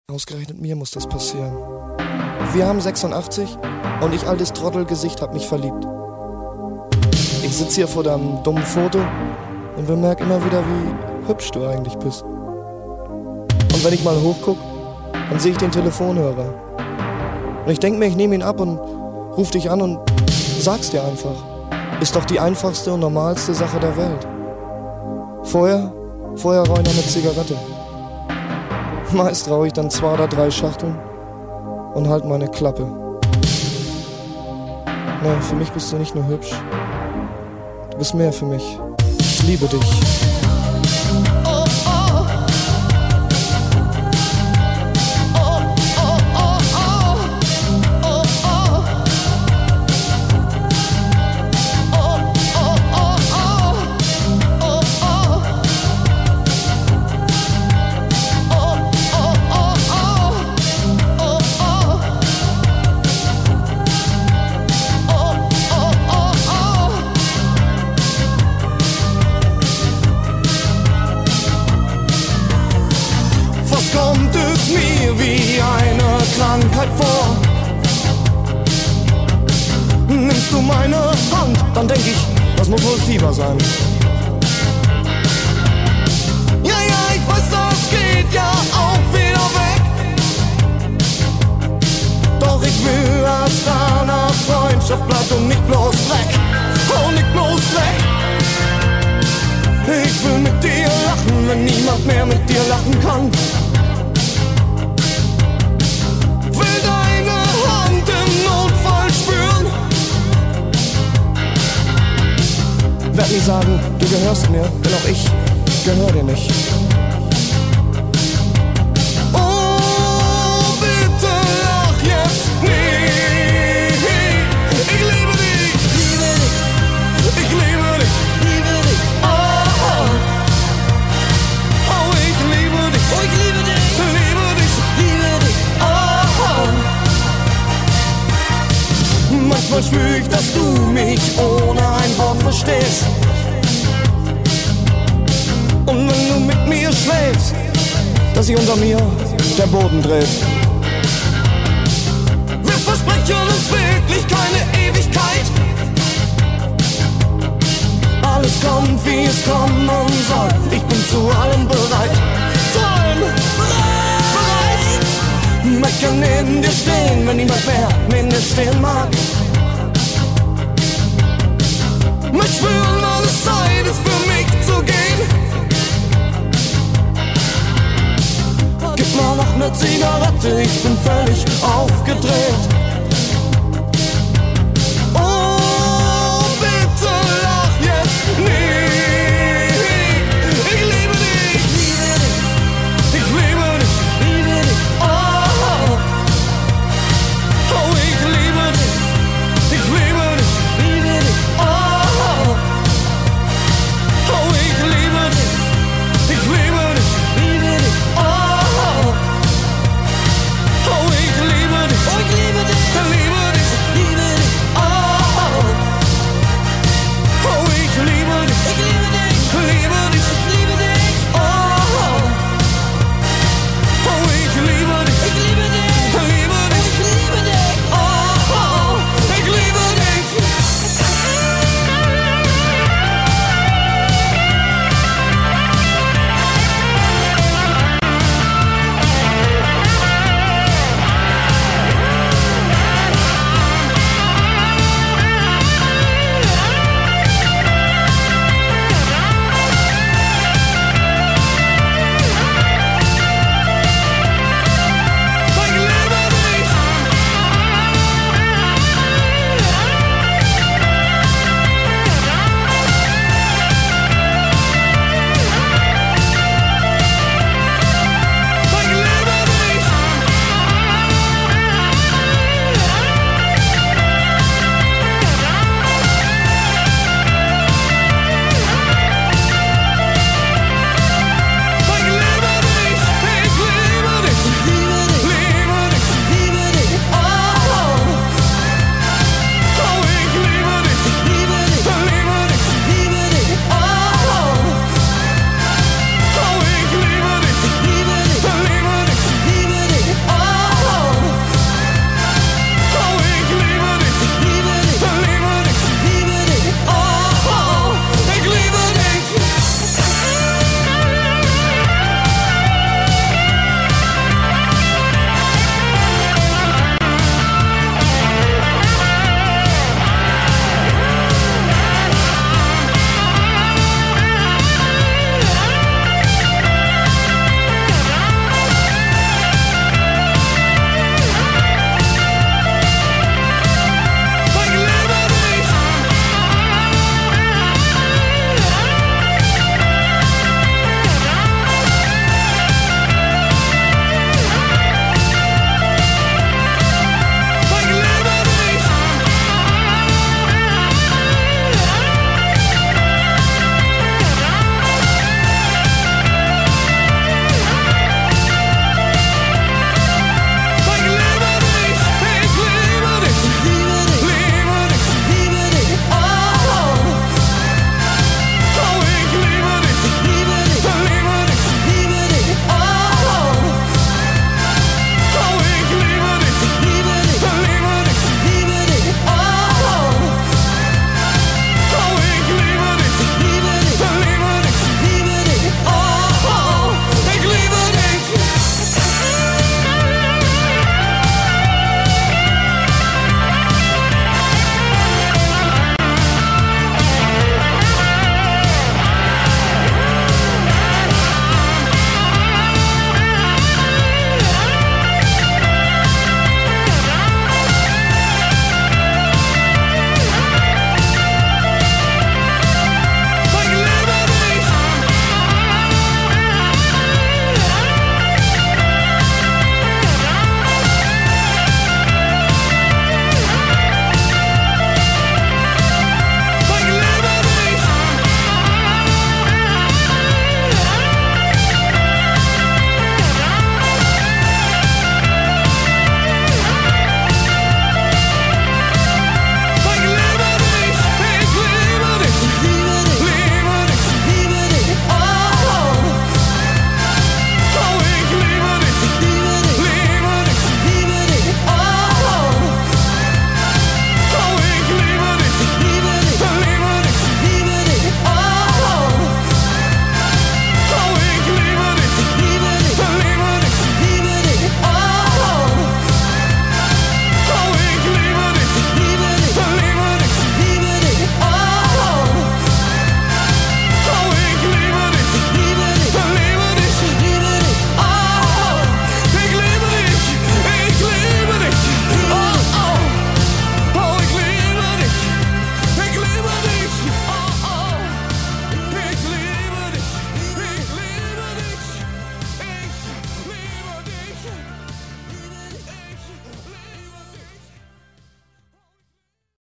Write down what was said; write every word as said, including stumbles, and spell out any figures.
Ausgerechnet mir muss das passieren. Wir haben sechsundachtzig und ich, altes Trottelgesicht, hab mich verliebt. Ich sitz hier vor deinem dummen Foto und bemerk immer wieder, wie hübsch du eigentlich bist. Und wenn ich mal hochguck, dann sehe ich den Telefonhörer. Und ich denk mir, ich nehme ihn ab und ruf dich an und sag's dir einfach. Ist doch die einfachste und normalste Sache der Welt. Vorher, vorher rauch ich noch eine Zigarette. Meist rauch ich dann zwei oder drei Schachteln und halt meine Klappe. Nee, für mich bist du nicht nur hübsch. Du bist mehr für mich. Ich liebe dich. Kommt es mir wie eine Krankheit vor. Nimmst du meine Hand, dann denk ich, das muss wohl Fieber sein. Ja, ja, ich weiß, das geht ja auch wieder weg. Doch ich will, dass deine Freundschaft bleibt und nicht bloß Dreck. Oh, nicht bloß Dreck. Ich will mit dir lachen, wenn niemand mehr mit dir lachen kann. Werd nie sagen, du gehörst mir, denn auch ich gehör dir nicht. Oh, bitte lach jetzt nicht. Ich liebe dich, liebe dich, ich liebe dich, liebe dich. Oh, oh, ich liebe dich, oh, ich liebe dich, liebe dich, liebe dich. Oh, manchmal spür ich, dass du mich ohne ein Wort verstehst. Und wenn du mit mir schläfst, dass sich unter mir der Boden dreht. Wir versprechen uns wirklich keine Ewigkeit. Alles kommt, wie es kommen soll. Ich bin zu allem bereit. Zu allem bereit. Möchte neben dir stehen, wenn niemand mehr neben dir stehen mag. Möchte spüren, alles Zeit ist für mich zu gehen. Gib mal noch ne Zigarette, ich bin völlig aufgedreht.